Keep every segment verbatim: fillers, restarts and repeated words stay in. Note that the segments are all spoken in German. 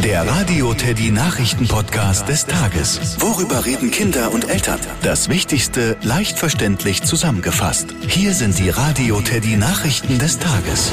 Der Radio Teddy Nachrichten-Podcast des Tages. Worüber reden Kinder und Eltern? Das Wichtigste leicht verständlich zusammengefasst. Hier sind die Radio Teddy Nachrichten des Tages.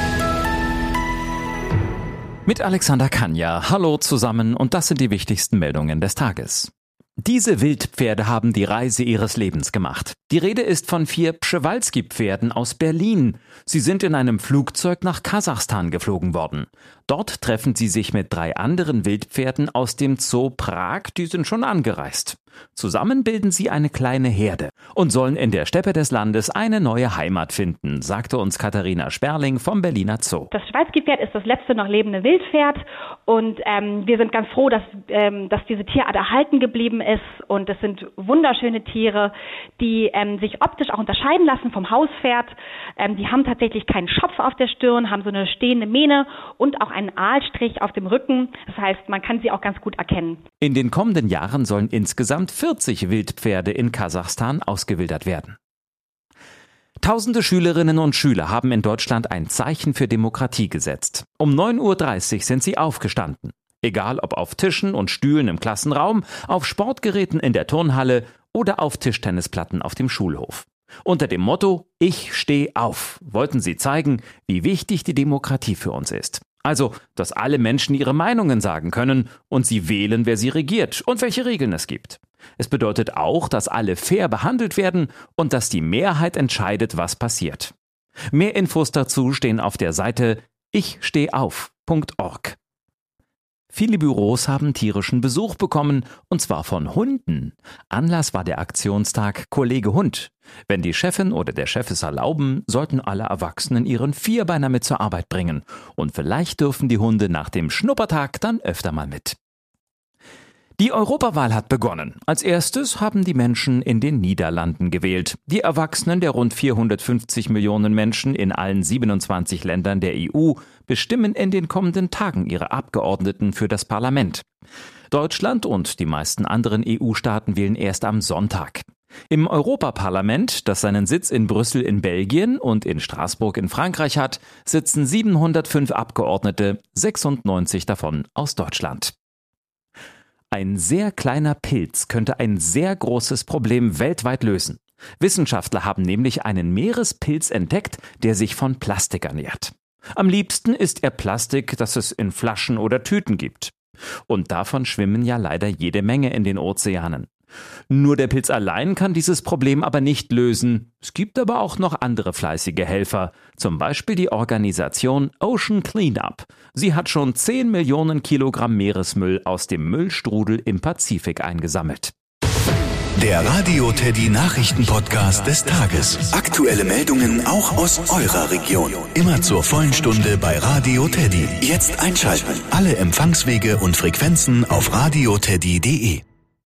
Mit Alexander Kanja. Hallo zusammen und das sind die wichtigsten Meldungen des Tages. Diese Wildpferde haben die Reise ihres Lebens gemacht. Die Rede ist von vier Przewalski-Pferden aus Berlin. Sie sind in einem Flugzeug nach Kasachstan geflogen worden. Dort treffen sie sich mit drei anderen Wildpferden aus dem Zoo Prag, die sind schon angereist. Zusammen bilden sie eine kleine Herde und sollen in der Steppe des Landes eine neue Heimat finden, sagte uns Katharina Sperling vom Berliner Zoo. Das Przewalski-Pferd ist das letzte noch lebende Wildpferd und ähm, wir sind ganz froh, dass, ähm, dass diese Tierart erhalten geblieben ist und es sind wunderschöne Tiere, die ähm, sich optisch auch unterscheiden lassen vom Hauspferd. Ähm, die haben tatsächlich keinen Schopf auf der Stirn, haben so eine stehende Mähne und auch einen Aalstrich auf dem Rücken. Das heißt, man kann sie auch ganz gut erkennen. In den kommenden Jahren sollen insgesamt vierzig Wildpferde in Kasachstan ausgewildert werden. Tausende Schülerinnen und Schüler haben in Deutschland ein Zeichen für Demokratie gesetzt. Um neun Uhr dreißig sind sie aufgestanden. Egal ob auf Tischen und Stühlen im Klassenraum, auf Sportgeräten in der Turnhalle oder auf Tischtennisplatten auf dem Schulhof. Unter dem Motto „Ich steh auf" wollten sie zeigen, wie wichtig die Demokratie für uns ist. Also, dass alle Menschen ihre Meinungen sagen können und sie wählen, wer sie regiert und welche Regeln es gibt. Es bedeutet auch, dass alle fair behandelt werden und dass die Mehrheit entscheidet, was passiert. Mehr Infos dazu stehen auf der Seite ich steh auf punkt org. Viele Büros haben tierischen Besuch bekommen, und zwar von Hunden. Anlass war der Aktionstag Kollege Hund. Wenn die Chefin oder der Chef es erlauben, sollten alle Erwachsenen ihren Vierbeiner mit zur Arbeit bringen. Und vielleicht dürfen die Hunde nach dem Schnuppertag dann öfter mal mit. Die Europawahl hat begonnen. Als erstes haben die Menschen in den Niederlanden gewählt. Die Erwachsenen der rund vierhundertfünfzig Millionen Menschen in allen siebenundzwanzig Ländern der E U bestimmen in den kommenden Tagen ihre Abgeordneten für das Parlament. Deutschland und die meisten anderen E U-Staaten wählen erst am Sonntag. Im Europaparlament, das seinen Sitz in Brüssel in Belgien und in Straßburg in Frankreich hat, sitzen siebenhundertfünf Abgeordnete, sechsundneunzig davon aus Deutschland. Ein sehr kleiner Pilz könnte ein sehr großes Problem weltweit lösen. Wissenschaftler haben nämlich einen Meerespilz entdeckt, der sich von Plastik ernährt. Am liebsten isst er Plastik, das es in Flaschen oder Tüten gibt. Und davon schwimmen ja leider jede Menge in den Ozeanen. Nur der Pilz allein kann dieses Problem aber nicht lösen. Es gibt aber auch noch andere fleißige Helfer, zum Beispiel die Organisation Ocean Cleanup. Sie hat schon zehn Millionen Kilogramm Meeresmüll aus dem Müllstrudel im Pazifik eingesammelt. Der Radio Teddy Nachrichten-Podcast des Tages. Aktuelle Meldungen auch aus eurer Region. Immer zur vollen Stunde bei Radio Teddy. Jetzt einschalten. Alle Empfangswege und Frequenzen auf radioteddy punkt de.